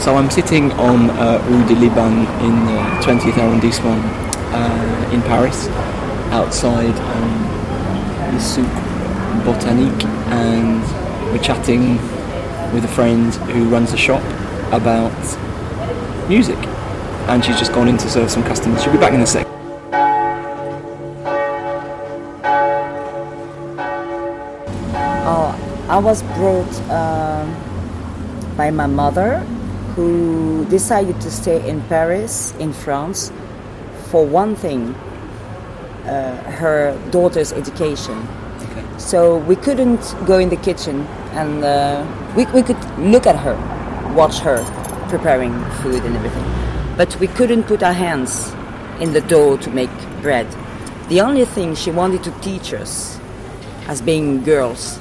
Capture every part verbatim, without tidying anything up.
So I'm sitting on uh, Rue de Liban in the twentieth arrondissement uh, in Paris, outside um, the Souk Botanique, and we're chatting with a friend who runs a shop about music, and she's just gone in to serve some customers. She'll be back in a sec. Oh, I was brought um, by my mother, who decided to stay in Paris, in France, for one thing, uh, her daughter's education. Okay. So we couldn't go in the kitchen, and uh, we, we could look at her, watch her preparing food and everything. But we couldn't put our hands in the dough to make bread. The only thing she wanted to teach us, as being girls,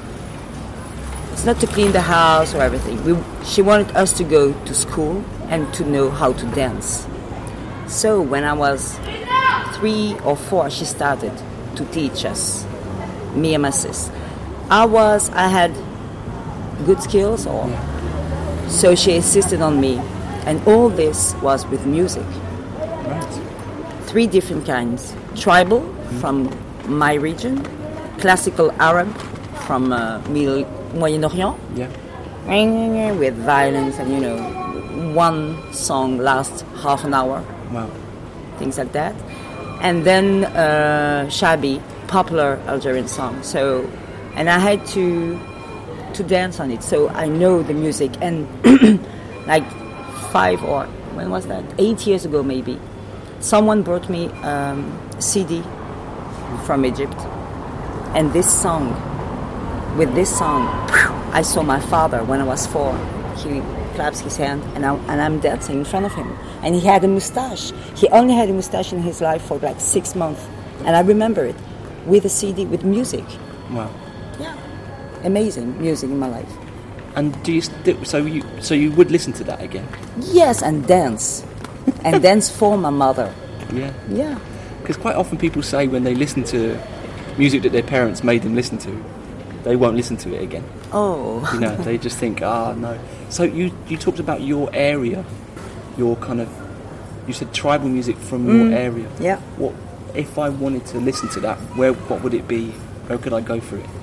it's not to clean the house or everything. We, she wanted us to go to school and to know how to dance. So when I was three or four, she started to teach us, me and my sis. I was, I had good skills, or so she insisted on me. And all this was with music. Right. Three different kinds. Tribal, mm. from my region. Classical Arab, from uh, Mil- Moyen-Orient. Yeah. With violence, and you know, one song lasts half an hour. Wow. Things like that. And then uh, Shabi, popular Algerian song. So, and I had to to dance on it. So I know the music. And like five or when was that? Eight years ago maybe. Someone brought me um, a C D from Egypt, and this song. With this song, I saw my father when I was four. He claps his hand, and, I, and I'm dancing in front of him. And he had a mustache. He only had a mustache in his life for like six months. And I remember it with a C D, with music. Wow. Yeah. Amazing music in my life. And do you st- so you so you would listen to that again? Yes, and dance. And dance for my mother. Yeah. Yeah. Because quite often people say when they listen to music that their parents made them listen to, they won't listen to it again. Oh. You know, they just think, ah, no. So you you talked about your area, your kind of, you said tribal music from Mm, your area. yeah. What if I wanted to listen to that? Where what would it be? Where could I go for it?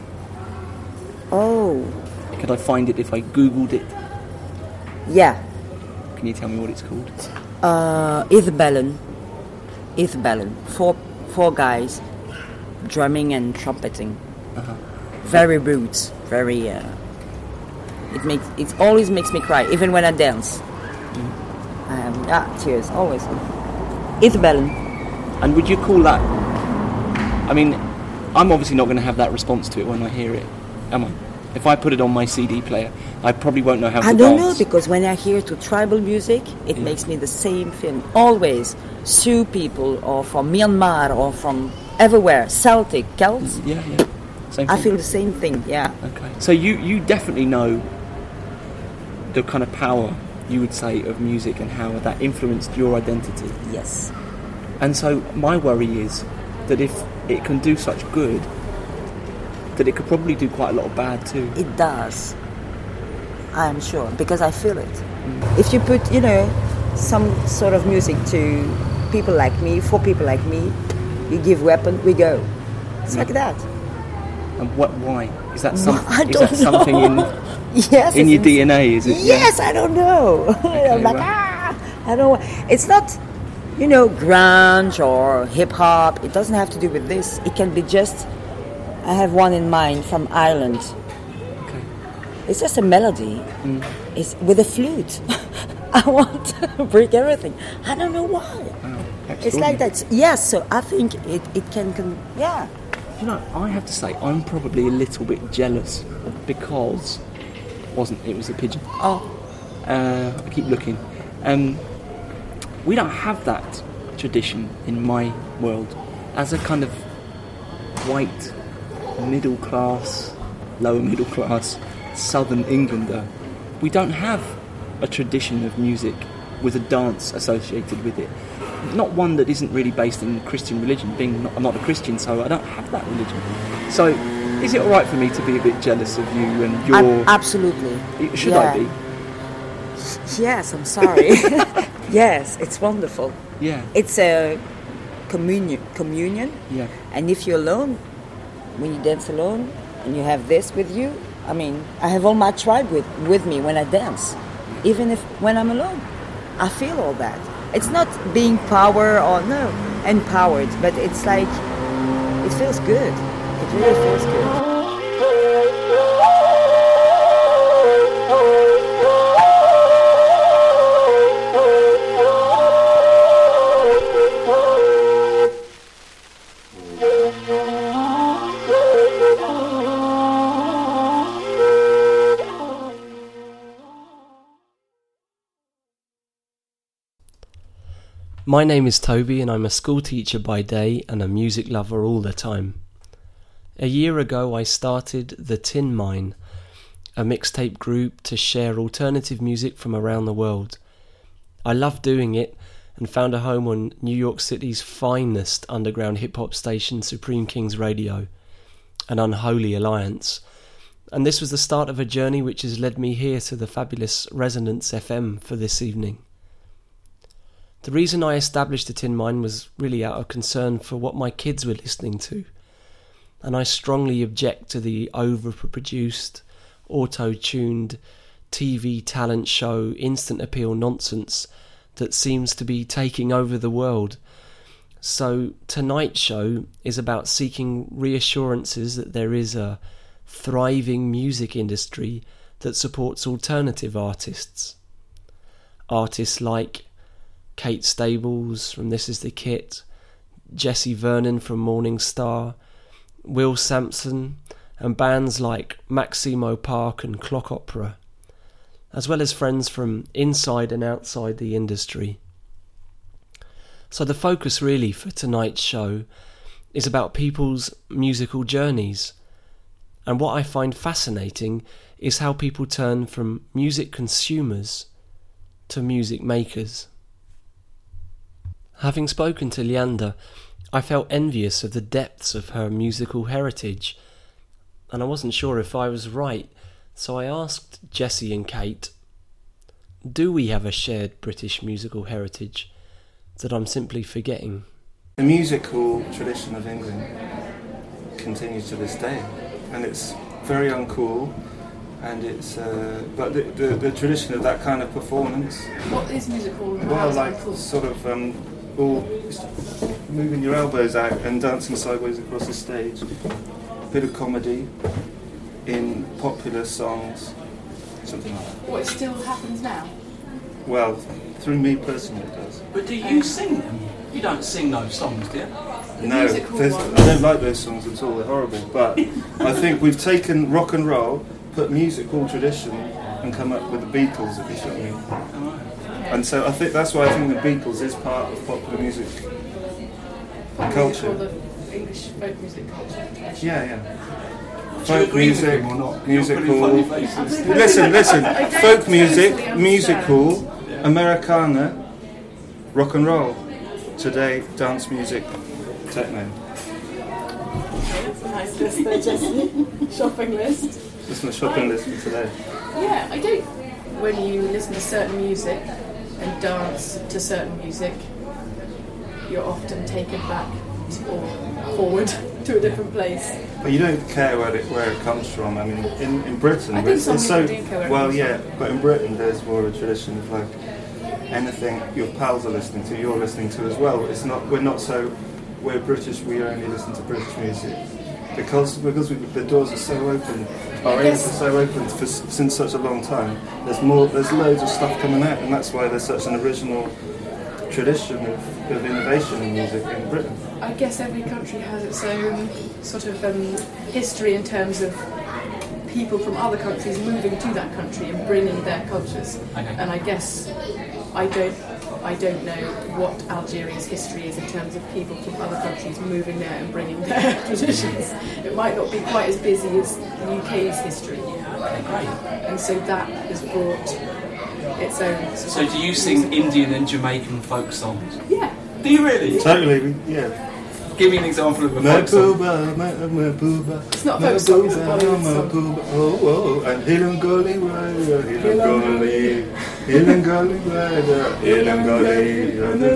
Oh. Could I find it if I Googled it? Yeah. Can you tell me what it's called? Uh, Ithbellen. Ithbellen. Four four guys, drumming and trumpeting. Uh-huh. Very roots, very. Uh, it makes it always makes me cry, even when I dance. Mm. Um, ah, tears always. Ithbellen. And would you call that? I mean, I'm obviously not going to have that response to it when I hear it, am I? If I put it on my C D player, I probably won't know how to I dance. don't know, because when I hear to tribal music, it Yeah. makes me the same feeling. Always, Sioux people, or from Myanmar, or from everywhere, Celtic, Celts. Yeah, yeah. Same thing. I feel the same thing. Yeah. Okay. So you, you definitely know the kind of power, you would say, of music and how that influenced your identity. Yes. And so my worry is that if it can do such good, that it could probably do quite a lot of bad too. It does. I'm sure, because I feel it. Mm. If you put, you know, some sort of music to people like me, for people like me, you give weapon, we go. It's Mm. like that. And what? Why is that? Some, I is don't that something know. in Yes, in your it's- D N A? Is it? Yes, I don't know. Okay, I'm like, well. ah, I don't know. It's not, you know, grunge or hip hop. It doesn't have to do with this. It can be just, I have one in mind from Ireland. Okay. It's just a melody. Mm. It's with a flute. I want to break everything. I don't know why. Wow. It's like that. Yes, so I think it, it can, can, yeah. You know, I have to say, I'm probably a little bit jealous because wasn't it was a pigeon. Oh. Uh, I keep looking. Um, we don't have that tradition in my world. As a kind of white, middle class, lower middle class, southern Englander, we don't have a tradition of music with a dance associated with it. Not one that isn't really based in Christian religion, being not, I'm not a Christian, so I don't have that religion. So, is it alright for me to be a bit jealous of you and your... Ab- absolutely. Should yeah. I be? Yes, I'm sorry. Yes, it's wonderful. Yeah. It's a communion, communion. Yeah. And if you're alone, when you dance alone, and you have this with you, I mean, I have all my tribe with, with me when I dance. Even if when I'm alone, I feel all that. It's not being power or no, empowered, but it's like, it feels good. It really feels good. My name is Toby and I'm a school teacher by day and a music lover all the time. A year ago I started The Tin Mine, a mixtape group to share alternative music from around the world. I loved doing it and found a home on New York City's finest underground hip-hop station, Supreme Kings Radio, an unholy alliance. And this was the start of a journey which has led me here to the fabulous Resonance F M for this evening. The reason I established the Tin Mine was really out of concern for what my kids were listening to, and I strongly object to the overproduced, auto-tuned T V talent show instant appeal nonsense that seems to be taking over the world. So tonight's show is about seeking reassurances that there is a thriving music industry that supports alternative artists. Artists like Kate Stables from This Is The Kit, Jesse Vernon from Morning Star, Will Sampson, and bands like Maximo Park and Clock Opera, as well as friends from inside and outside the industry. So the focus really for tonight's show is about people's musical journeys, and what I find fascinating is how people turn from music consumers to music makers. Having spoken to Leander, I felt envious of the depths of her musical heritage, and I wasn't sure if I was right, so I asked Jessie and Kate, do we have a shared British musical heritage that I'm simply forgetting? The musical tradition of England continues to this day, and it's very uncool, and it's uh, but the, the, the tradition of that kind of performance. What is musical? Well, like sort of um, all moving your elbows out and dancing sideways across the stage. Bit of comedy in popular songs, something like that. What, it still happens now? Well, through me personally it does. But do you sing them? You don't sing those songs, do you? No, there's- I don't like those songs at all, they're horrible. But I think we've taken rock and roll, put musical tradition, and come up with the Beatles, if you see what I mean. And so I think that's why I think the Beatles is part of popular music Pop culture. music or the English folk music culture? Yeah, yeah. Do you Folk agree with music, him or not? musical. You're putting funny faces. Listen, listen. I don't Folk music, totally musical, Americana, rock and roll. Today, dance music, techno. That's a nice list there, Jessie. Shopping list. That's my shopping list for today. Yeah, I don't. When you listen to certain music and dance to certain music, you're often taken back to, or forward to a different place. But you don't care where it where it comes from. I mean, in, in Britain, I think it's, some it's so people do care where it well, comes yeah. from. But in Britain, there's more of a tradition of like anything your pals are listening to, you're listening to as well. It's not we're not so we're British. We only listen to British music because because we, the doors are so open. Our ears are so open for since such a long time. There's more. There's loads of stuff coming out, and that's why there's such an original tradition of, of innovation in music in Britain. I guess every country has its own sort of um, history in terms of people from other countries moving to that country and bringing their cultures. Okay. And I guess I don't, I don't know what Algeria's history is in terms of people from other countries moving there and bringing their traditions. It might not be quite as busy as the U K's history. Okay, great. And so that has brought its own. So do you sing Indian and Jamaican folk songs? Yeah. Do you really? Totally, yeah. Give me an example of a My folk song. booba, my, my booba. It's not a my folk song, it's a booba, Bollywood my song. booba. Oh, oh, and Hilum Goli, Hilum Goli. Ilangali, Ilangali,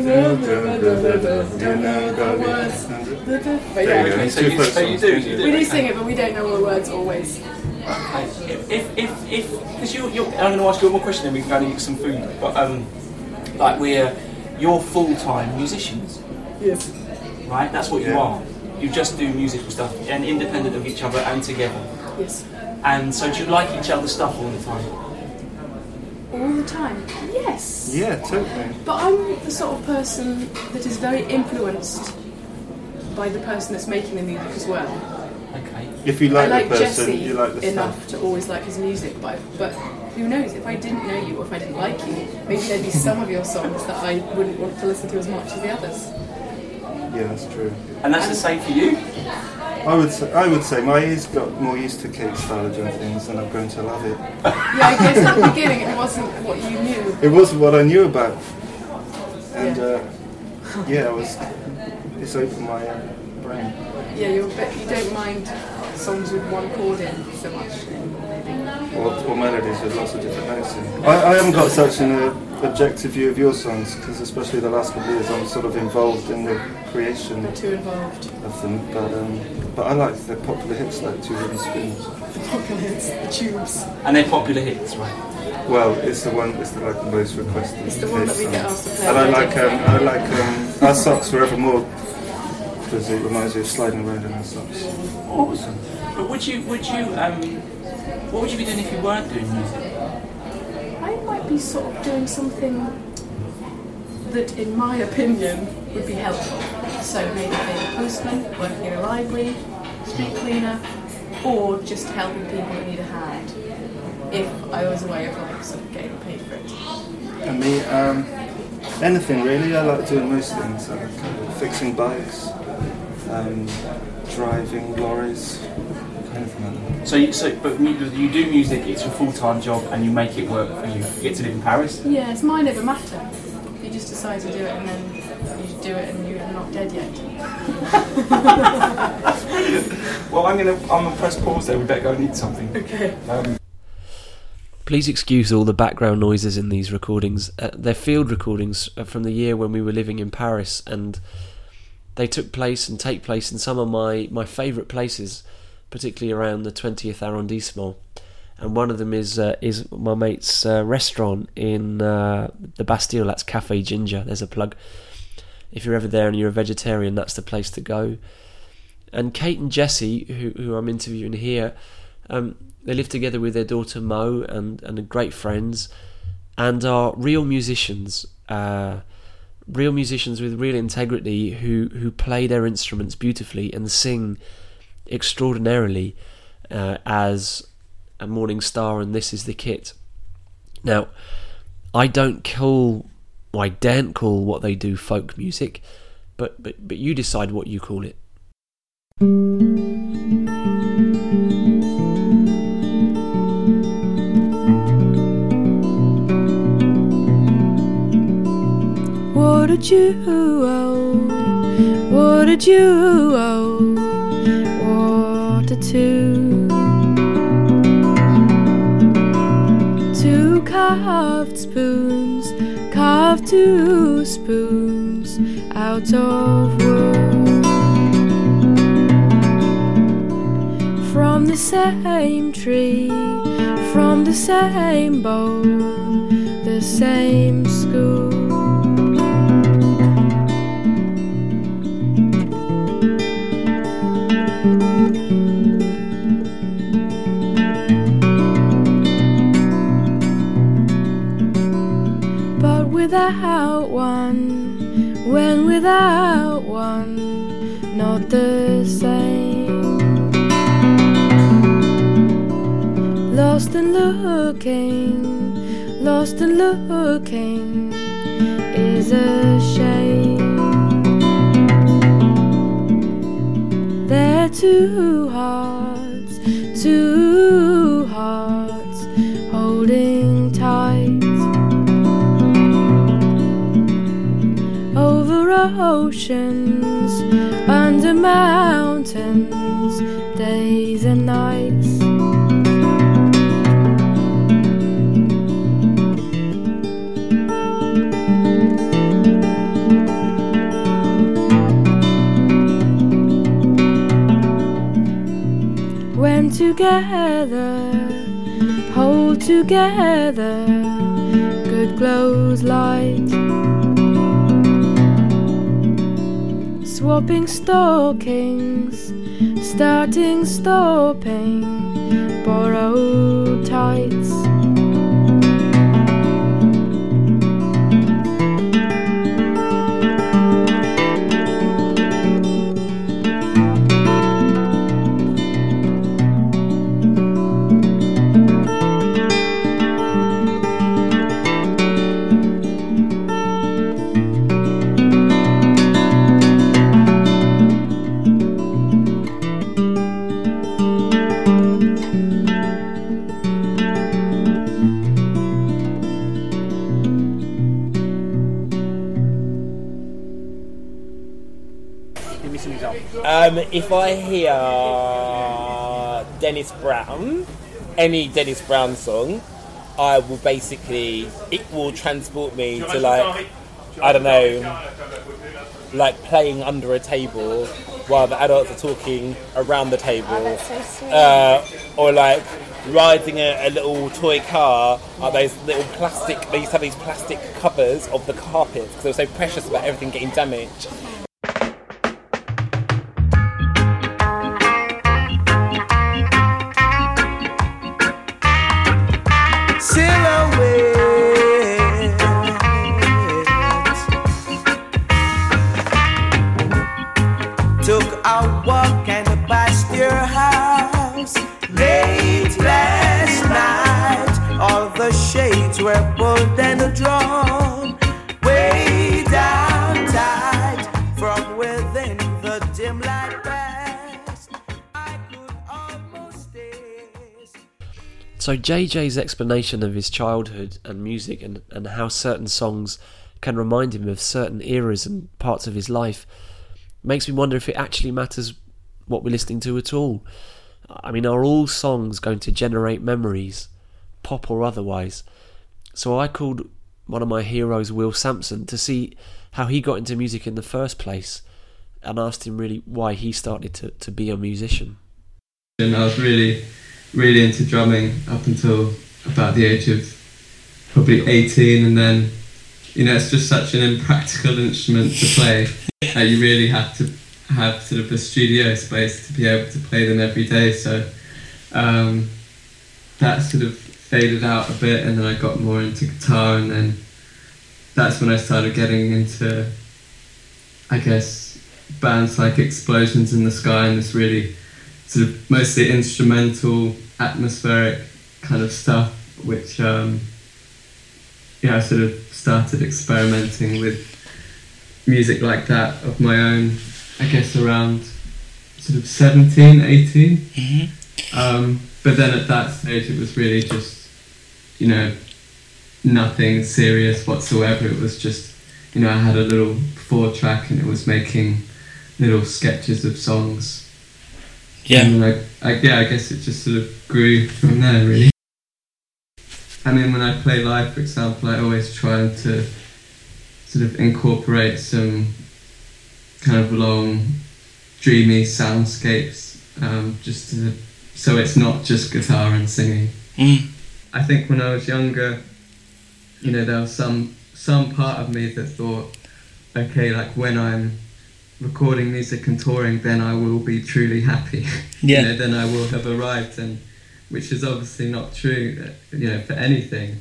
But There yeah, you go. Okay, so Two you, folk so you songs. do, you do. we do sing it, but we don't know all the words always. Okay. If, if, if, if because you, you're, I'm going to ask you one more question, then we can go and eat some food. But um, like we're, you're full-time musicians, Yes. right? That's what you Yeah. are. You just do musical stuff, and independent of each other and together. Yes. And so, do you like each other's stuff all the time? All the time. Yes. Yeah, totally. But I'm the sort of person that is very influenced by the person that's making the music as well. Okay. If you like, I like the person, Jesse you like the enough stuff. to always like his music, but, but who knows, if I didn't know you or if I didn't like you, maybe there'd be some of your songs that I wouldn't want to listen to as much as the others. Yeah, that's true. And that's the same for you? I would say, I would say my ears got more used to Kate's style of doing things, and I've grown to love it. Yeah, I guess at the beginning it wasn't what you knew. It wasn't what I knew about, and Yeah. uh, yeah, it was. It's opened my uh, brain. Yeah, you're, but you don't mind songs with one chord in so much anymore, maybe. Or, or melodies with lots of different notes in. I, I haven't got such an uh, objective view of your songs, because especially the last couple of years I'm sort of involved in the creation They're too involved. of them. But um, but I like the popular hits like Two Wooden Spoons. The popular hits, the tubes. And they're popular hits, right? Well, it's the one. It's the, like the most requested. It's the one that we hit get song. asked to play. And I on like weddings. um, I like um, Our Socks Forevermore, because it reminds me of sliding around in our socks. Awesome. But would you, would you, um, what would you be doing if you weren't doing music? I might be sort of doing something that, in my opinion, would be helpful. So maybe being a postman, working in a library, street cleaner, or just helping people that need a hand. If I was a way of like sort of getting paid for it. And me, um, anything really. I like doing most things. I like uh, fixing bikes, um, driving lorries, anything like that. So, you, so, but you, you do music, it's your full-time job, and you make it work for you. You get to live in Paris? Yeah, it's mine never matter. You just decide to do it and then you just do it and you're not dead yet. Well, I'm gonna, I'm gonna press pause there. We better go and eat something. Okay. Um, Please excuse all the background noises in these recordings. Uh, they're field recordings from the year when we were living in Paris, and they took place and take place in some of my, my favourite places, particularly around the twentieth arrondissement. And one of them is uh, is my mate's uh, restaurant in uh, the Bastille. That's Café Ginger. There's a plug. If you're ever there and you're a vegetarian, that's the place to go. And Kate and Jesse, who, who I'm interviewing here, um, they live together with their daughter Mo, and, and are great friends, and are real musicians, uh, real musicians with real integrity who, who play their instruments beautifully and sing extraordinarily uh, as a Morning Star and This Is the Kit. Now, I don't call, I daren't call what they do folk music, but, but, but you decide what you call it. What did you owe? What did you owe? What a two. Two carved spoons, carved two spoons out of wood. From the same tree, from the same bowl, the same school. But without one, when without one, not the same. Lost and looking, lost and looking is a shame. They're two hearts, two hearts holding tight. Over oceans, under mountains, days and nights. when together, hold together, good glows light. Swapping stockings, starting, stopping, borrowed tights. Um, if I hear Dennis Brown, any Dennis Brown song, I will basically, it will transport me to like, I don't know, like playing under a table while the adults are talking around the table. Oh, that's so sweet. Uh, or like riding a, a little toy car, like those little plastic, they used to have these plastic covers of the carpets because they were so precious about everything getting damaged. Took a walk and passed your house late last night. All the shades were pulled and drawn way down tight. From within the dim light past, I could almost taste. So J J's explanation of his childhood and music and, and how certain songs can remind him of certain eras and parts of his life makes me wonder if it actually matters what we're listening to at all. I mean, are all songs going to generate memories, pop or otherwise? So I called one of my heroes, Will Sampson, to see how he got into music in the first place and asked him really why he started to, to be a musician. And I was really, really into drumming up until about the age of probably eighteen, and then, you know, it's just such an impractical instrument to play. Uh, you really have to have sort of a studio space to be able to play them every day. So um, that sort of faded out a bit, and then I got more into guitar, and then that's when I started getting into, I guess, bands like Explosions in the Sky and this really sort of mostly instrumental, atmospheric kind of stuff, which um, yeah, I sort of started experimenting with music like that of my own, I guess around sort of seventeen, eighteen. Mm-hmm. Um, but then at that stage it was really just, you know, nothing serious whatsoever. It was just, you know, I had a little four track and it was making little sketches of songs. Yeah. And then I, I, yeah, I guess it just sort of grew from there, really. I mean, when I play live, for example, I always try to sort of incorporate some kind of long, dreamy soundscapes, um, just to, so it's not just guitar and singing. Mm. I think when I was younger, you know, there was some some part of me that thought, okay, like when I'm recording music and touring, then I will be truly happy. Yeah. You know, then I will have arrived, and which is obviously not true, you know, for anything.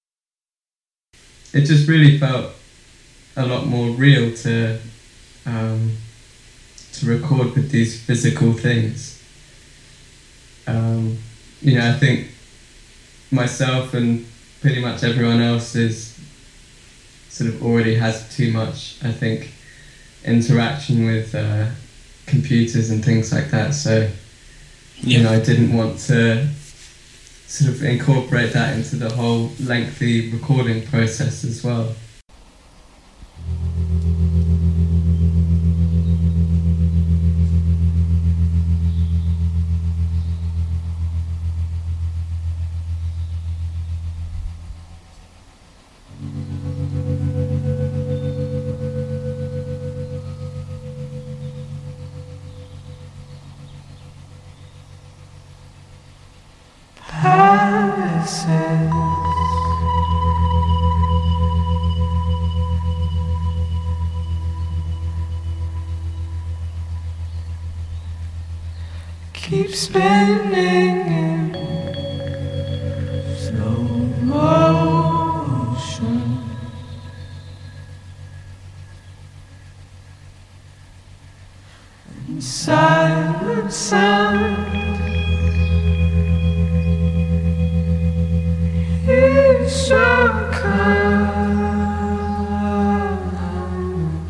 It just really felt a lot more real to um, to record with these physical things. Um, you know, I think myself and pretty much everyone else is sort of already has too much, I think, interaction with uh, computers and things like that. So, yeah. you know, I didn't want to sort of incorporate that into the whole lengthy recording process as well. senses. Keep spinning in slow motion. And silent sound is so calm.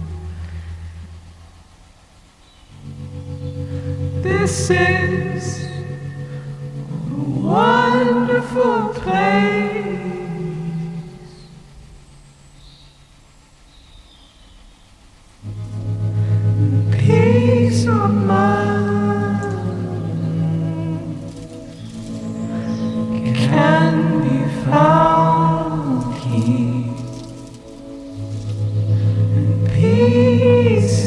This is a wonderful place. Peace of mind can be found here. And peace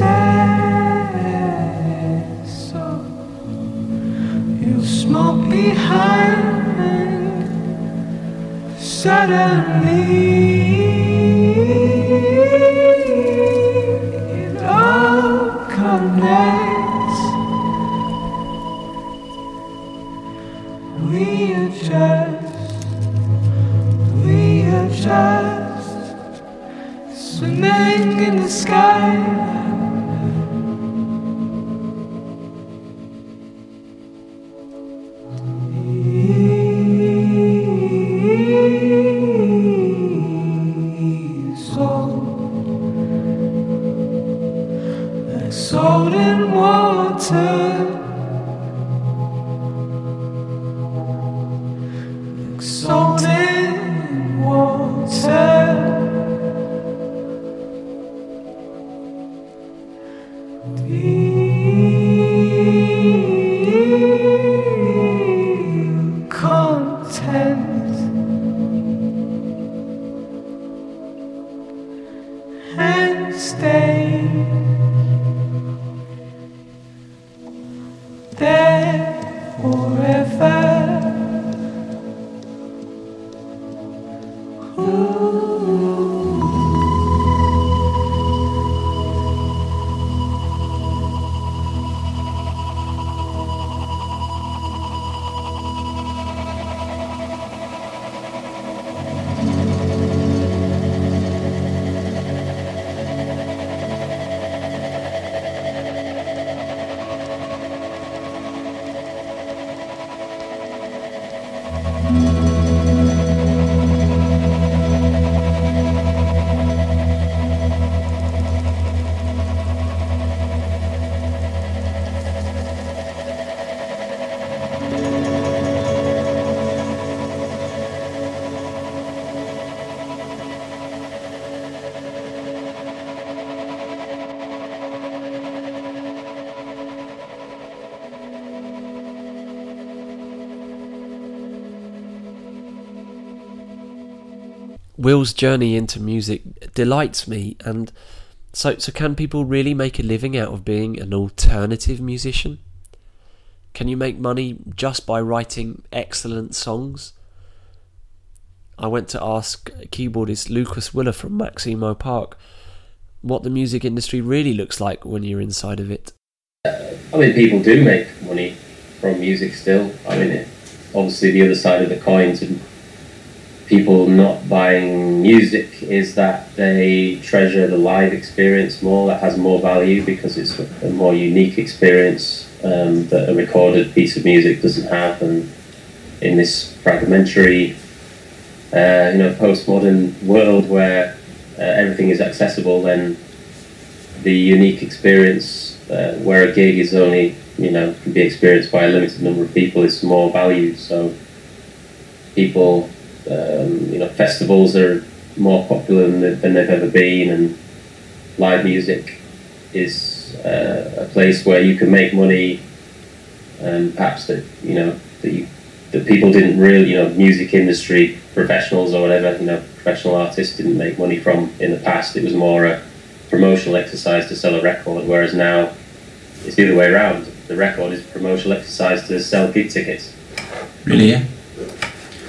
is so you smoke behind suddenly it all connects. We adjust, we adjust, swimming in the sky. Salt in water, like salt in water. Deep content and stay there forever. Ooh. Will's journey into music delights me, and so so can people really make a living out of being an alternative musician? Can you make money just by writing excellent songs? I went to ask keyboardist Lucas Willer from Maximo Park what the music industry really looks like when you're inside of it. I mean, people do make money from music still. I mean, it, obviously the other side of the coin to people not buying music is that they treasure the live experience more. That has more value because it's a more unique experience um, that a recorded piece of music doesn't have. And in this fragmentary, uh, you know, postmodern world where uh, everything is accessible, then the unique experience uh, where a gig is only, you know, can be experienced by a limited number of people is more valued. So people, um, you know, festivals are more popular than, than they've ever been, and live music is uh, a place where you can make money, and perhaps that, you know, that you, that people didn't really, you know, music industry professionals or whatever, you know, professional artists didn't make money from in the past. It was more a promotional exercise to sell a record, whereas now it's the other way around. The record is a promotional exercise to sell gig tickets. Really, yeah?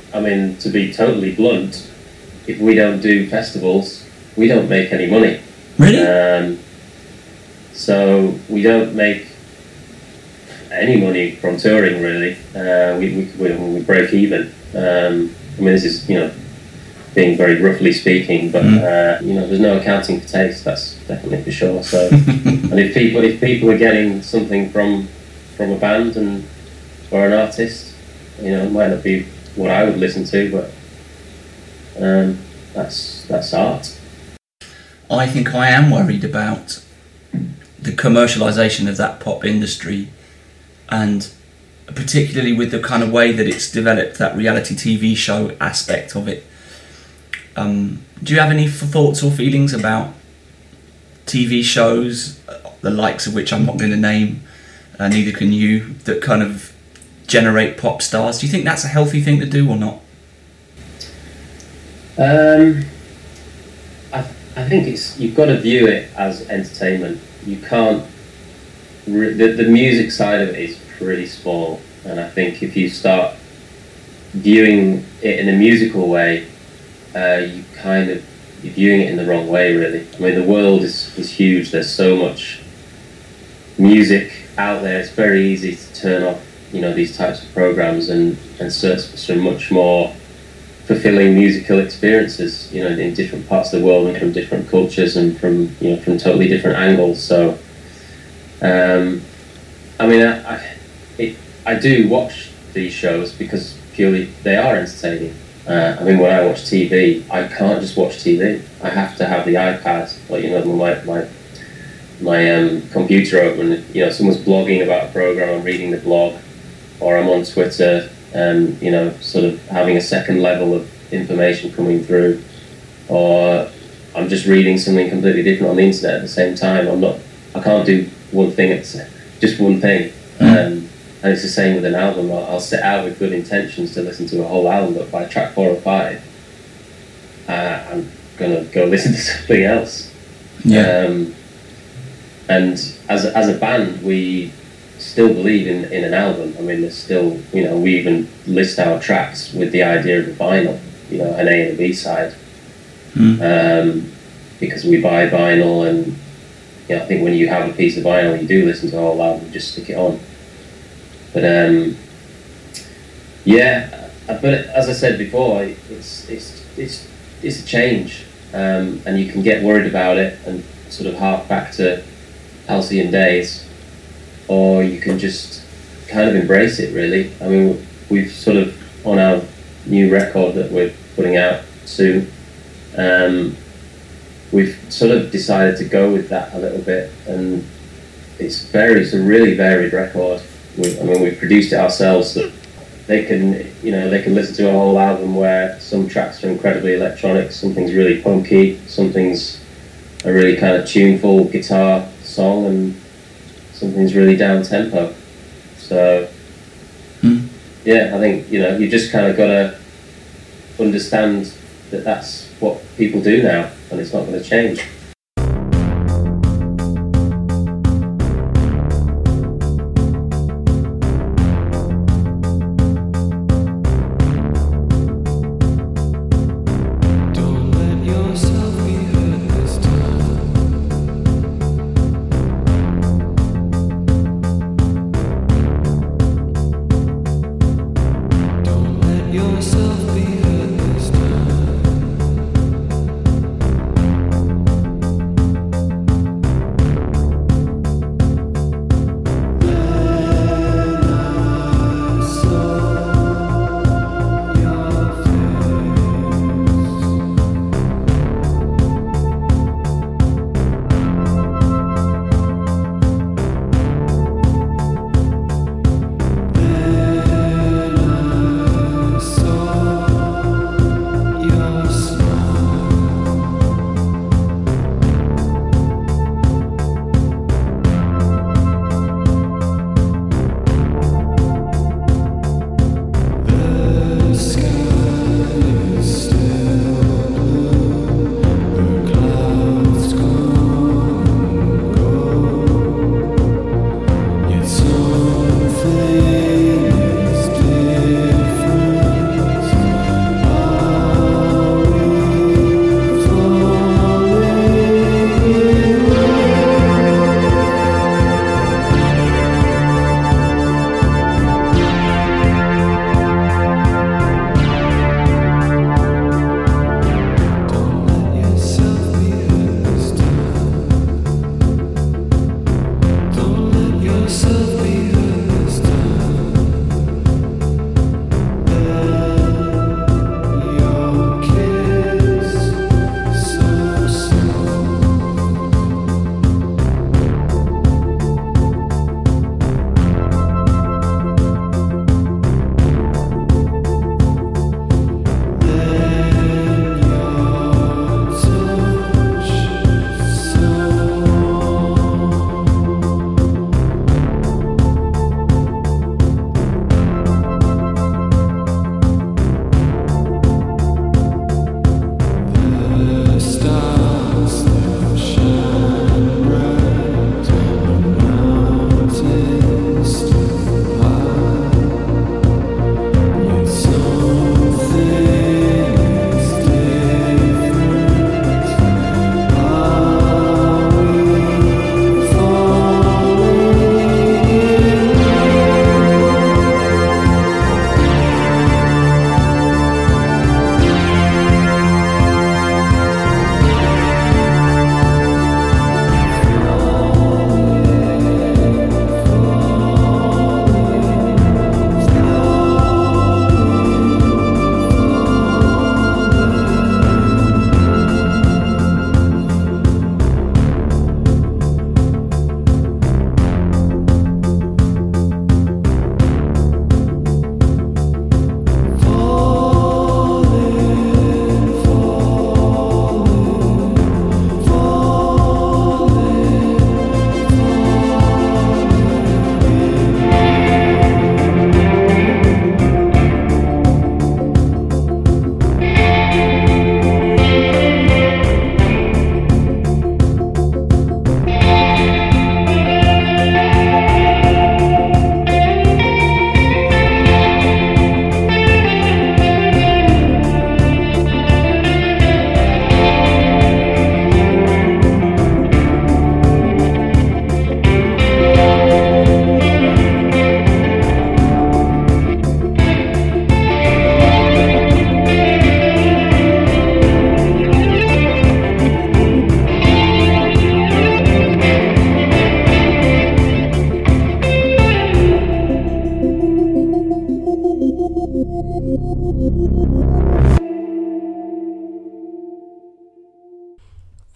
I mean, to be totally blunt, if we don't do festivals, we don't make any money. Really? Um, so we don't make any money from touring, really. Uh, we, we, we break even. Um, I mean, this is, you know, being very roughly speaking, but mm. uh, you know, there's no accounting for taste. That's definitely for sure. So, and if people if people are getting something from from a band and or an artist, you know, it might not be what I would listen to, but um, that's that's art. I think I am worried about the commercialisation of that pop industry, and particularly with the kind of way that it's developed, that reality T V show aspect of it. Um, do you have any thoughts or feelings about T V shows, the likes of which I'm not going to name, uh, neither can you, that kind of generate pop stars? Do you think that's a healthy thing to do or not? Um, I, I think it's you've got to view it as entertainment. You can't. Re- the, the music side of it is pretty small, and I think if you start viewing it in a musical way, uh, you kind of you're viewing it in the wrong way, really. I mean, the world is, is huge. There's so much music out there. It's very easy to turn off, you know, these types of programs and and search for some much more fulfilling musical experiences, you know, in different parts of the world and from different cultures and from, you know, from totally different angles. So, um, I mean, I I, it, I do watch these shows because purely they are entertaining. Uh, I mean, when I watch T V, I can't just watch T V. I have to have the iPad, or, you know, my my my um, computer open. You know, someone's blogging about a program, I'm reading the blog, or I'm on Twitter, and, you know, sort of having a second level of information coming through, or I'm just reading something completely different on the internet at the same time. I'm not. I can't do one thing. It's just one thing. Um, And it's the same with an album. I'll, I'll set out with good intentions to listen to a whole album, but by track four or five, uh, I'm gonna go listen to something else. Yeah. Um, and as a, as a band, we still believe in, in an album. I mean, there's still, you know, we even list our tracks with the idea of a vinyl, you know, an A and a B side, mm. um, because we buy vinyl, and, you know, I think when you have a piece of vinyl, you do listen to the whole album, just stick it on. But um, yeah, but as I said before, it's it's it's it's a change, um, and you can get worried about it and sort of hark back to halcyon days, or you can just kind of embrace it. Really, I mean, we've sort of on our new record that we're putting out soon, um, we've sort of decided to go with that a little bit, and it's very it's a really varied record. We, I mean, we've produced it ourselves, so they can, you know, they can listen to a whole album where some tracks are incredibly electronic, something's really punky, something's a really kind of tuneful guitar song, and something's really down tempo. So, mm. yeah, I think, you know, you just kind of got to understand that that's what people do now, and it's not going to change. Yourself be hurt this time.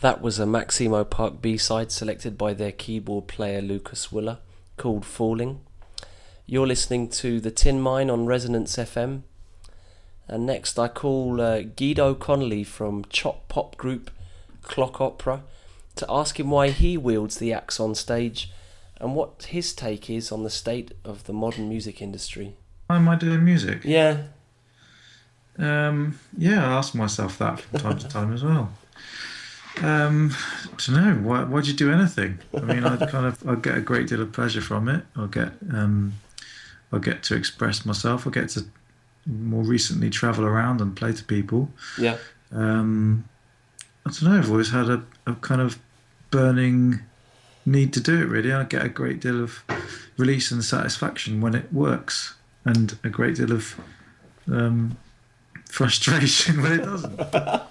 That was a Maximo Park B-side selected by their keyboard player Lucas Willer, called Falling. You're listening to The Tin Mine on Resonance F M. And next I call uh, Guido Connolly from chop pop group Clock Opera to ask him why he wields the axe on stage and what his take is on the state of the modern music industry. Why am I doing music? Yeah. Um, yeah, I ask myself that from time to time as well. Um, I don't know. Why? Why'd you do anything? I mean, I kind of I get a great deal of pleasure from it. I get um, I get to express myself. I get to more recently travel around and play to people. Yeah. Um, I don't know. I've always had a, a kind of burning need to do it. Really, I get a great deal of release and satisfaction when it works, and a great deal of um, frustration when it doesn't.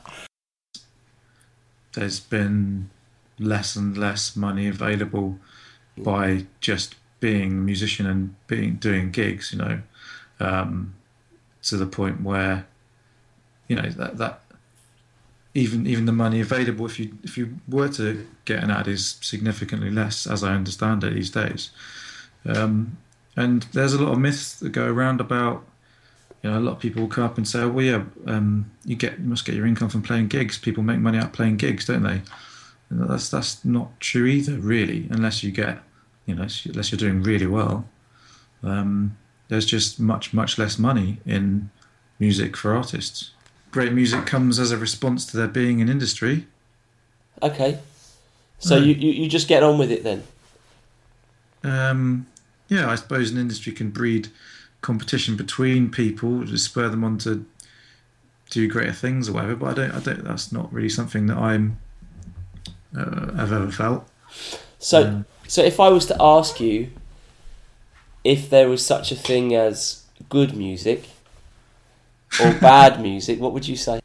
There's been less and less money available by just being a musician and being doing gigs, you know, um, to the point where, you know, that that even even the money available if you if you were to get an ad is significantly less, as I understand it these days. Um, and there's a lot of myths that go around about. You know, a lot of people will come up and say, "Well, yeah, um, you get you must get your income from playing gigs. People make money out playing gigs, don't they?" And that's that's not true either, really, unless you get, you know, unless you're doing really well. Um, there's just much much less money in music for artists. Great music comes as a response to there being an industry. Okay, so Right. you, you you just get on with it then. Um, yeah, I suppose an industry can breed competition between people to spur them on to do greater things or whatever, but I don't I don't that's not really something that I'm uh, I've ever felt. So Uh, so if I was to ask you if there was such a thing as good music or bad music, what would you say?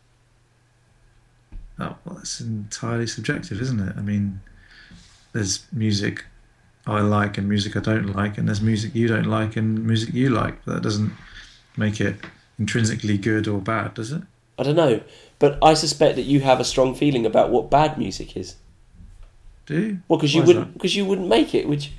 oh, well, that's entirely subjective, isn't it? I mean, there's music I like and music I don't like, and there's music you don't like and music you like. But that doesn't make it intrinsically good or bad, does it? I don't know, but I suspect that you have a strong feeling about what bad music is. Do you? Well, because you Why is wouldn't because you wouldn't make it, would you?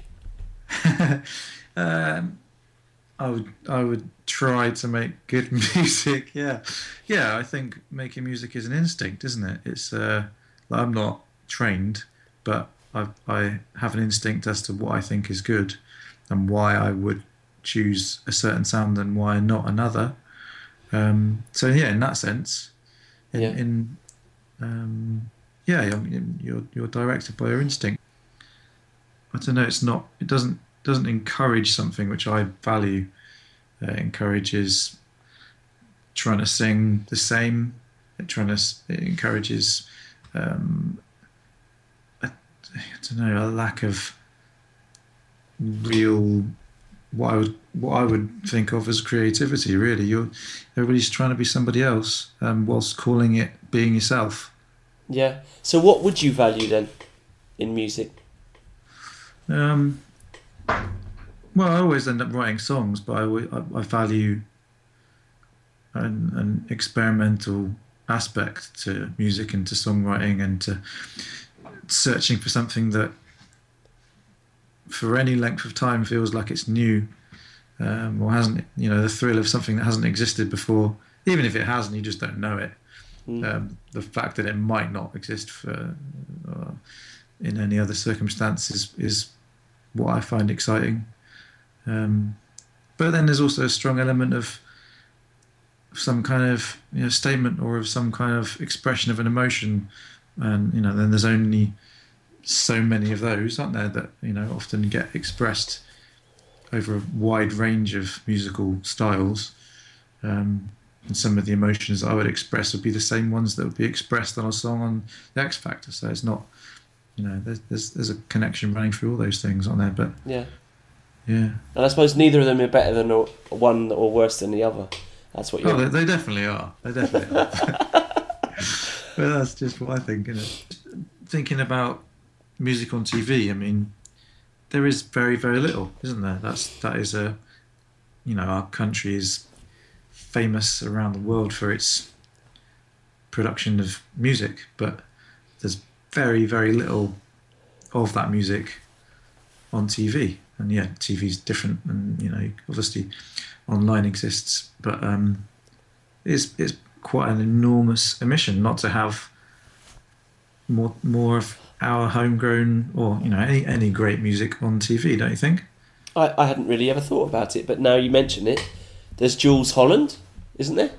um, I would I would try to make good music. Yeah, yeah. I think making music is an instinct, isn't it? It's uh, I'm not trained, but I I have an instinct as to what I think is good, and why I would choose a certain sound and why not another. Um, so yeah, in that sense, in, Yeah. in um, yeah, you're, you're you're directed by your instinct. I don't know. It's not. It doesn't doesn't encourage something which I value. Uh, it encourages trying to sing the same. It trying to. s- It encourages. Um, I, I don't know, a lack of real. What I would what I would think of as creativity. Really, you're everybody's trying to be somebody else, um, whilst calling it being yourself. Yeah. So what would you value then in music? Um, well, I always end up writing songs, but I, alwa- I, I value an, an experimental aspect to music and to songwriting and to searching for something that for any length of time feels like it's new, um, or hasn't, you know, the thrill of something that hasn't existed before, even if it has and you just don't know it. Mm. Um, the fact that it might not exist for uh, in any other circumstances is what I find exciting. Um, but then there's also a strong element of some kind of, you know, statement or of some kind of expression of an emotion, and you know, then there's only so many of those, aren't there, that, you know, often get expressed over a wide range of musical styles. Um, and some of the emotions that I would express would be the same ones that would be expressed on a song on the X Factor. So it's not, you know, there's there's, there's a connection running through all those things on there. But Yeah. yeah, And I suppose neither of them are better than or, one or worse than the other. That's what you're... oh, they, they definitely are. They definitely are. But that's just what I think. You know, thinking about music on T V, I mean, there is very very little, isn't there? That's that is a, you know, our country is famous around the world for its production of music, but there's very, very little of that music on T V. And yeah, T V's different, and you know, obviously, online exists, but um, it's it's quite an enormous omission not to have more more of our homegrown, or you know, any any great music on T V, don't you think? I, I hadn't really ever thought about it, but now you mention it, there's Jules Holland, isn't there?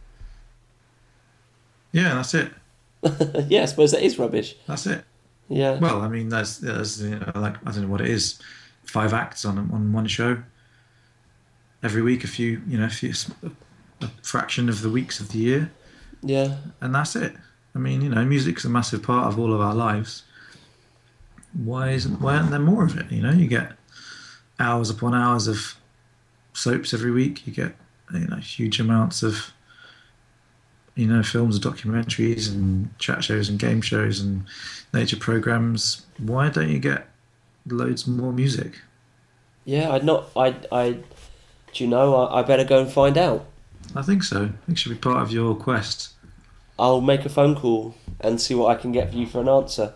Yeah, that's it. Yeah, I suppose that is rubbish. That's it. Yeah. Well, I mean, there's, there's you know, like I don't know what it is, five acts on on one show every week. A few, you know, a few, a fraction of the weeks of the year. Yeah. And that's it. I mean, you know, music's a massive part of all of our lives. Why isn't why aren't there more of it? You know, you get hours upon hours of soaps every week. You get, you know, huge amounts of, you know, films and documentaries and chat shows and game shows and nature programs. Why don't you get loads more music? Yeah, I'd not. I. I. Do you know? I, I better go and find out. I think so. I think it should be part of your quest. I'll make a phone call and see what I can get for you for an answer.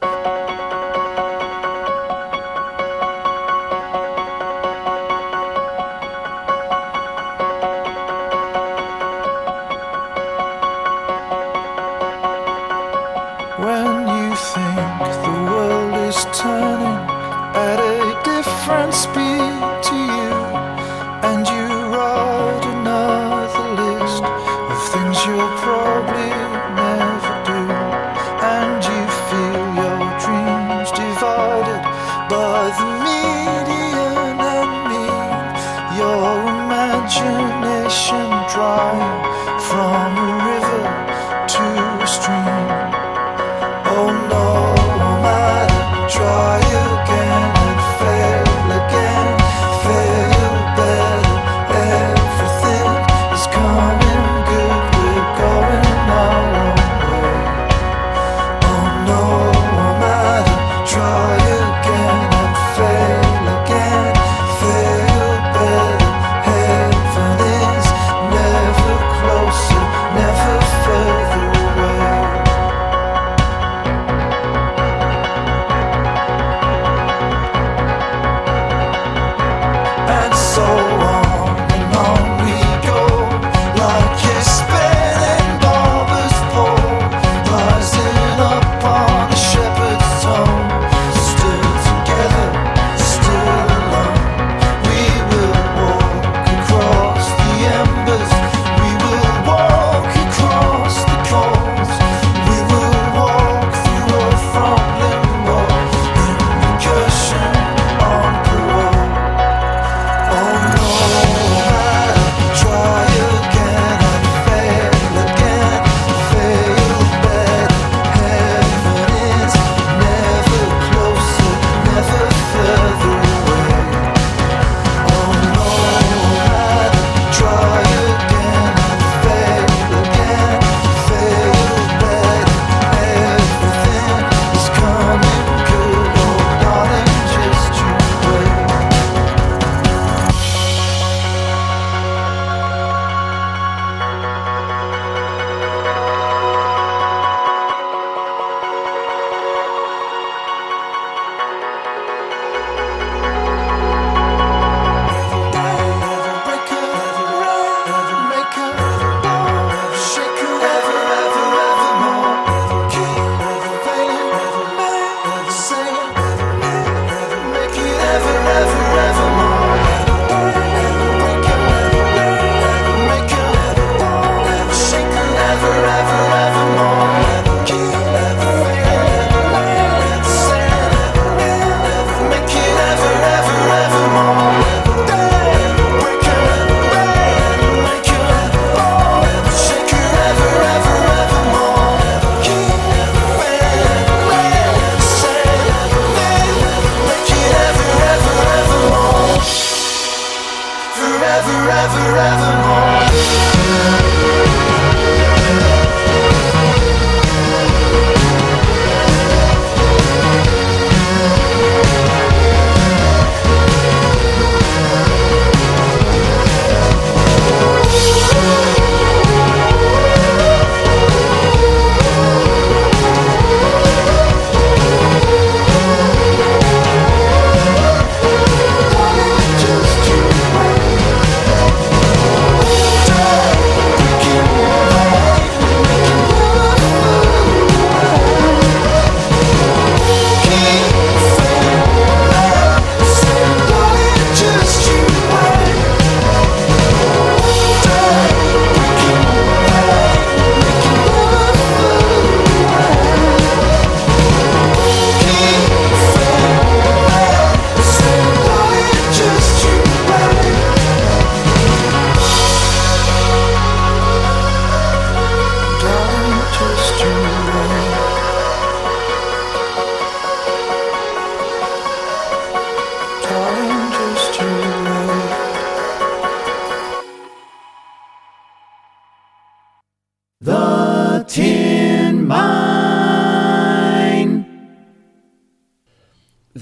When you think the world is turning at a different speed to you, and you write another list of things you'll probably never do, and you feel your dreams divided by the median and mean, your imagination drying from a river to a stream. Oh no, I might try again and fail again, fail better, everything is coming good, we're going our own way. Oh no, I might try again and fail again, fail better, heaven is never closer, never further away.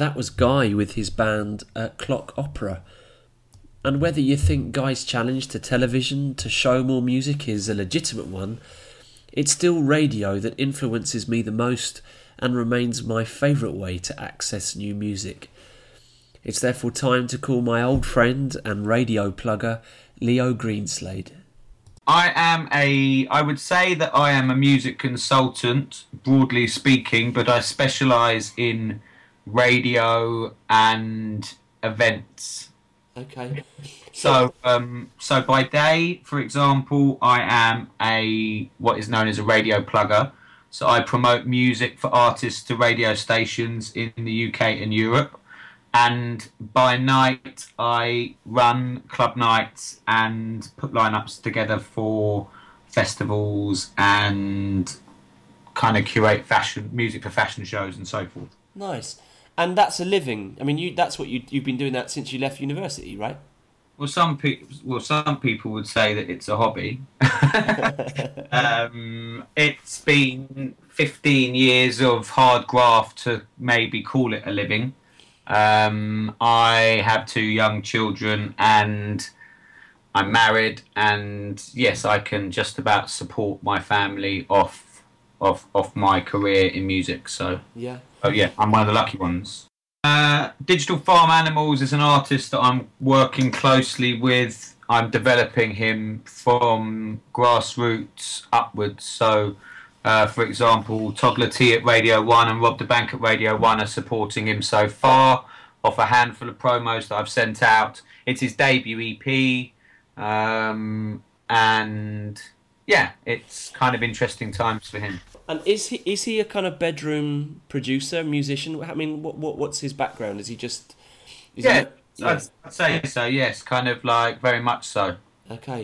that was Guy with his band uh, Clock Opera. And whether you think Guy's challenge to television to show more music is a legitimate one, it's still radio that influences me the most and remains my favourite way to access new music. It's therefore time to call my old friend and radio plugger, Leo Greenslade. I am a, I would say that I am a music consultant, broadly speaking, but I specialise in radio and events. Okay. So, um, so by day, for example, I am a what is known as a radio plugger. So I promote music for artists to radio stations in the U K and Europe. And by night, I run club nights and put lineups together for festivals and kind of curate fashion music for fashion shows and so forth. Nice. And that's a living. I mean, you that's what you you've been doing that since you left university, right? Well, some people well some people would say that it's a hobby. um, it's been fifteen years of hard graft to maybe call it a living. Um, I have two young children and I'm married, and yes, I can just about support my family off off off my career in music. So yeah. Oh yeah, I'm one of the lucky ones. Uh, Digital Farm Animals is an artist that I'm working closely with. I'm developing him from grassroots upwards. So, uh, for example, Toddler T at Radio one and Rob the Bank at Radio one are supporting him so far off a handful of promos that I've sent out. It's his debut E P. Um, and yeah, it's kind of interesting times for him. And is he is he a kind of bedroom producer, musician? I mean, what what what's his background? Is he just? Is yeah, he, yeah, I'd say so. Yes, kind of like very much so. Okay.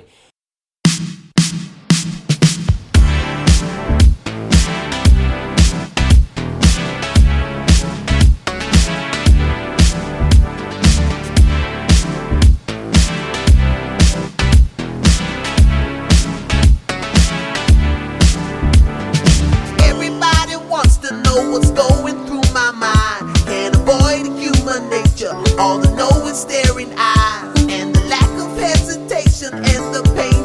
All the know is staring eyes and the lack of hesitation and the pain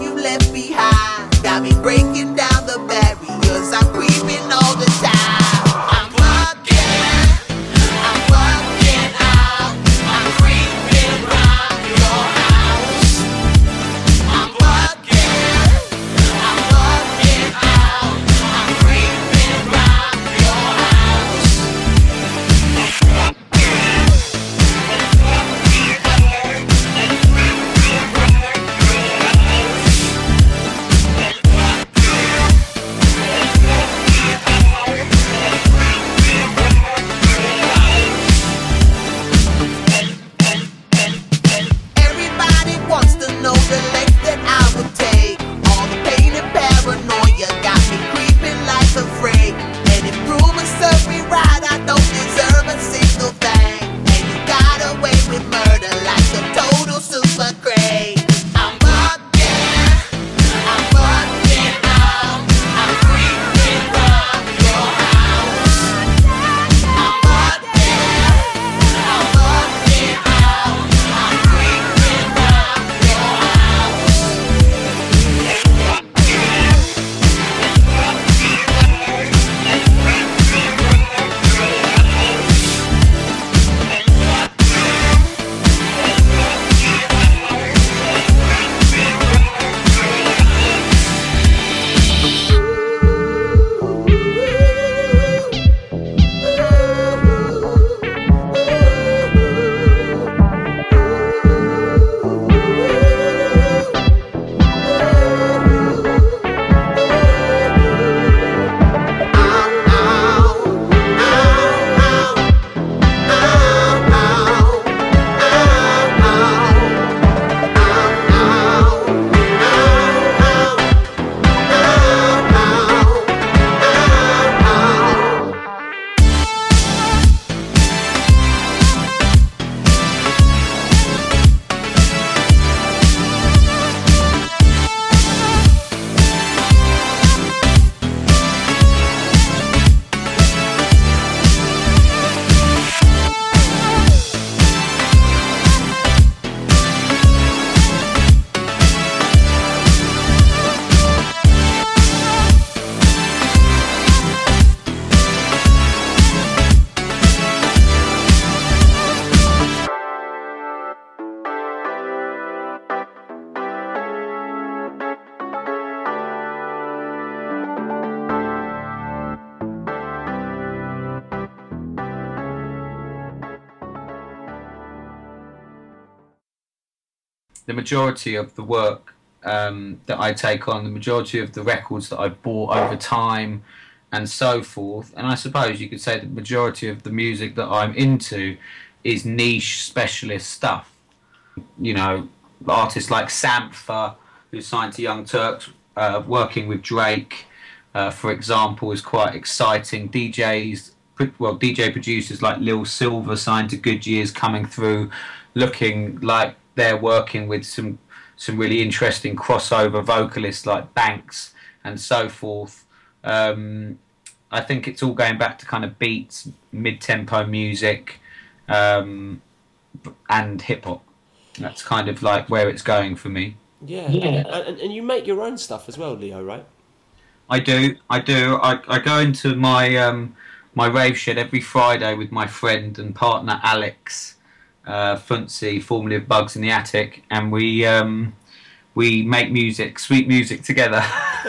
the majority of the work um, that I take on, the majority of the records that I've bought over time, and so forth. And I suppose you could say the majority of the music that I'm into is niche specialist stuff. You know, artists like Sampha, who's signed to Young Turks, uh, working with Drake, uh, for example, is quite exciting. D Js, well, D J producers like Lil Silver signed to Good Years coming through, looking like they're working with some some really interesting crossover vocalists like Banks and so forth. Um, I think it's all going back to kind of beats, mid-tempo music, um, and hip-hop. That's kind of like where it's going for me. Yeah, yeah. And, and you make your own stuff as well, Leo, right? I do, I do. I, I go into my um, my rave shed every Friday with my friend and partner Alex uh, Funcy, formerly of Bugs in the Attic, and we um, we make music, sweet music together.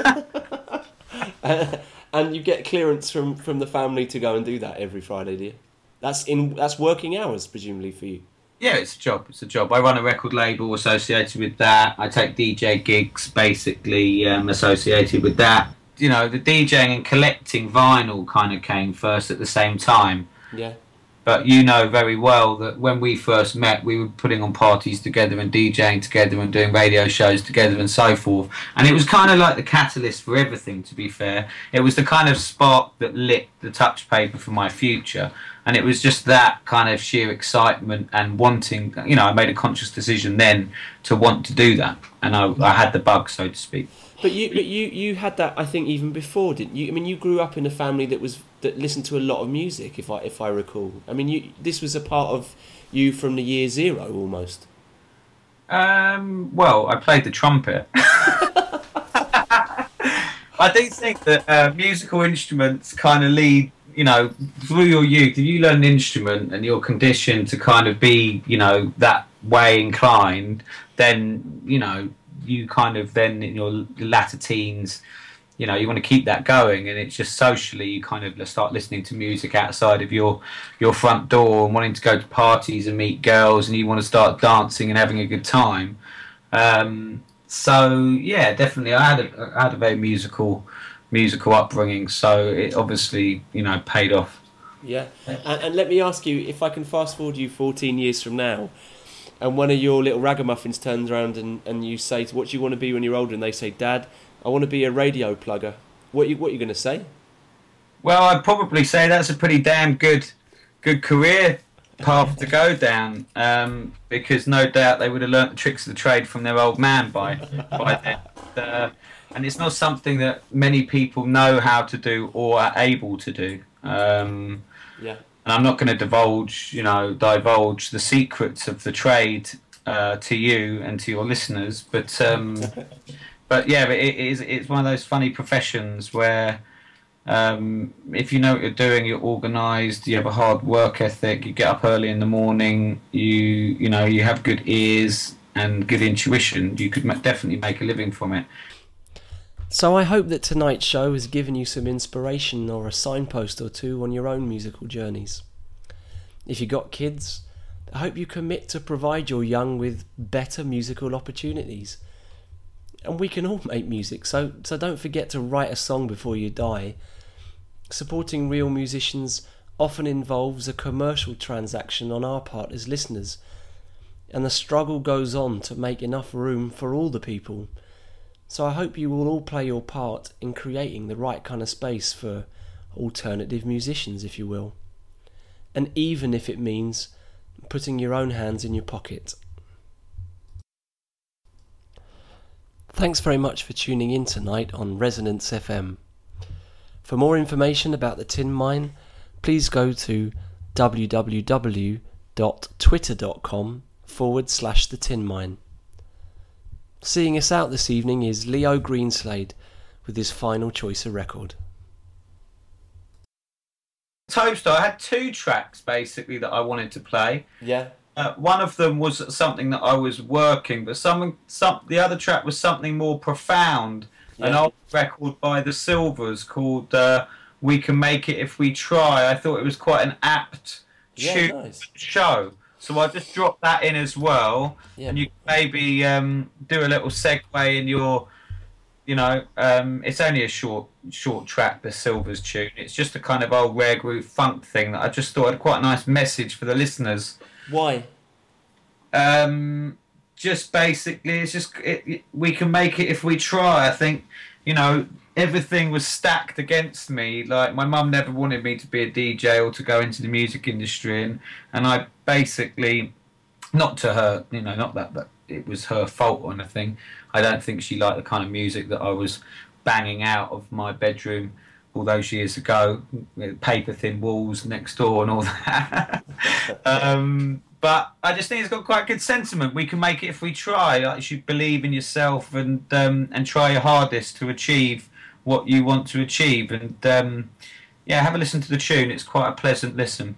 uh, and you get clearance from, from the family to go and do that every Friday, do you? That's in that's working hours, presumably, for you. Yeah, it's a job. It's a job. I run a record label associated with that. I take D J gigs, basically um, associated with that. You know, the DJing and collecting vinyl kind of came first at the same time. Yeah. But you know very well that when we first met, we were putting on parties together and DJing together and doing radio shows together and so forth. And it was kind of like the catalyst for everything, to be fair. It was the kind of spark that lit the touch paper for my future. And it was just that kind of sheer excitement and wanting, you know, I made a conscious decision then to want to do that. And I, I had the bug, so to speak. But you, but you, you had that, I think, even before, didn't you? I mean, you grew up in a family that was that listened to a lot of music, if I if I recall. I mean, you this was a part of you from the year zero, almost. Um. Well, I played the trumpet. I do think that uh, musical instruments kind of lead, you know, through your youth. If you learn an instrument and you're conditioned to kind of be, you know, that way inclined, then, you know, you kind of then in your latter teens, you know, you want to keep that going, and it's just socially you kind of start listening to music outside of your your front door and wanting to go to parties and meet girls, and you want to start dancing and having a good time. Um, so yeah, definitely, I had a, I had a very musical musical upbringing, so it obviously, you know, paid off. Yeah, and, and let me ask you, if I can fast forward you fourteen years from now, and one of your little ragamuffins turns around and, and you say, what do you want to be when you're older? And they say, Dad, I want to be a radio plugger. What you what are you going to say? Well, I'd probably say that's a pretty damn good good career path to go down, um, because no doubt they would have learnt the tricks of the trade from their old man by, by then. Uh, and it's not something that many people know how to do or are able to do. Um, yeah. And I'm not going to divulge, you know, divulge the secrets of the trade uh, to you and to your listeners. But, um, but yeah, it is. It's one of those funny professions where, um, if you know what you're doing, you're organised, you have a hard work ethic, you get up early in the morning, you, you know, you have good ears and good intuition. You could definitely make a living from it. So I hope that tonight's show has given you some inspiration or a signpost or two on your own musical journeys. If you got kids, I hope you commit to provide your young with better musical opportunities. And we can all make music, so so don't forget to write a song before you die. Supporting real musicians often involves a commercial transaction on our part as listeners, and the struggle goes on to make enough room for all the people. So I hope you will all play your part in creating the right kind of space for alternative musicians, if you will. And even if it means putting your own hands in your pocket. Thanks very much for tuning in tonight on Resonance F M. For more information about the Tin Mine, please go to www.twitter.com forward slash the Tin Mine. Seeing us out this evening is Leo Greenslade with his Final Choicer record. Topstar, I had two tracks basically that I wanted to play. Yeah. Uh, one of them was something that I was working, but some, some the other track was something more profound. Yeah. An old record by the Silvers called uh, "We Can Make It If We Try." I thought it was quite an apt yeah, tune nice. show. So I'll just drop that in as well, Yeah. and you can maybe um, do a little segue in your, you know, um, it's only a short short track, the Silvers tune. It's just a kind of old rare groove funk thing that I just thought had quite a nice message for the listeners. Why? Um, just basically, it's just it, it, we can make it if we try. I think, you know, everything was stacked against me. Like, my mum never wanted me to be a D J or to go into the music industry, and, and I basically, not to her, you know, not that, that it was her fault or anything. I don't think she liked the kind of music that I was banging out of my bedroom all those years ago, with paper thin walls next door and all that. um, but I just think it's got quite good sentiment. We can make it if we try. Like, you should believe in yourself and um, and try your hardest to achieve what you want to achieve. And um, yeah, have a listen to the tune. It's quite a pleasant listen.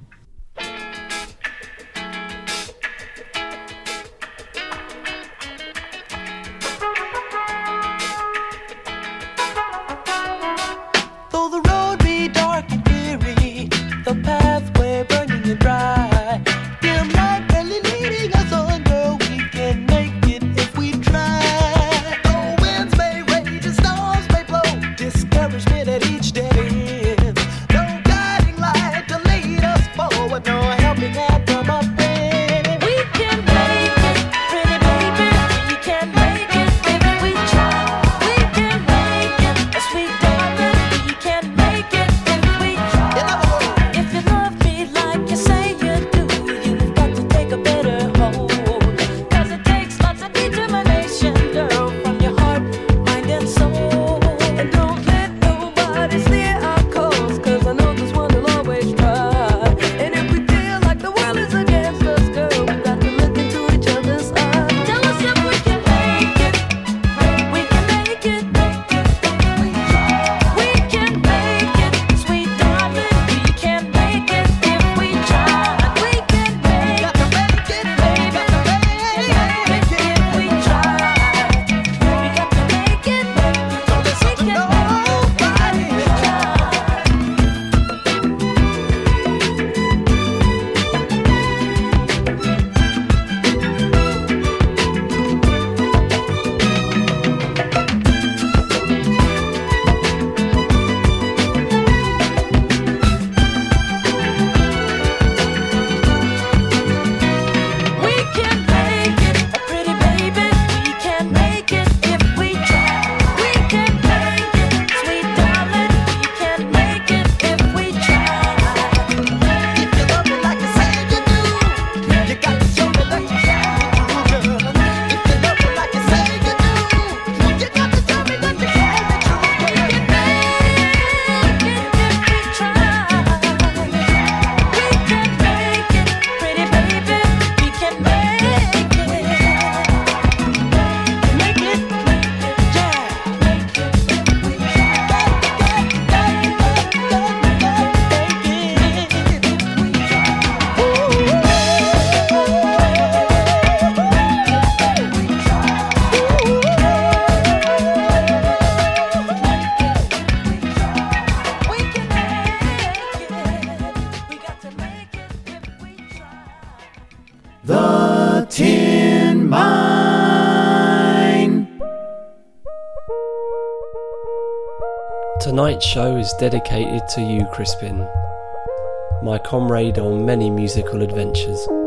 Though the road be dark and dreary, the pathway burning and dry, dim light barely leading us under, we can make it if we try. Though winds may rage and storms may blow, discouragement at each dead end, no guiding light to lead us forward, no helping hand from up there. We can make it, pretty baby, we can make it if we try. We can make it, a sweet darling, we can make it if we try. If you love me like you say you do, you've got to take a better hold, 'cause it takes lots of determination, girl, from your heart, mind and soul. And don't let nobody steer our course, 'cause I know this one will always try. And if we feel like the world is against us, girl, we've got to look into each other's eyes. Tell us if we can make it, we can make it, we can make it, sweet darling, we can make it if we try. We can make it, baby, make it if we try. We got to make it, don't listen to nobody. We can make it, a pretty baby, we can make it if we try. We can make it, sweet darling, we can make it if we try. If you love me like you say you do, you got to show me that you can, girl. If you love me like you say you do, you got to tell me that you can be true. We can make it if we try. We can make it, pretty baby, we can make it. Make it, yeah, make it. The Tin Mine. Tonight's show is dedicated to you, Crispin, my comrade on many musical adventures.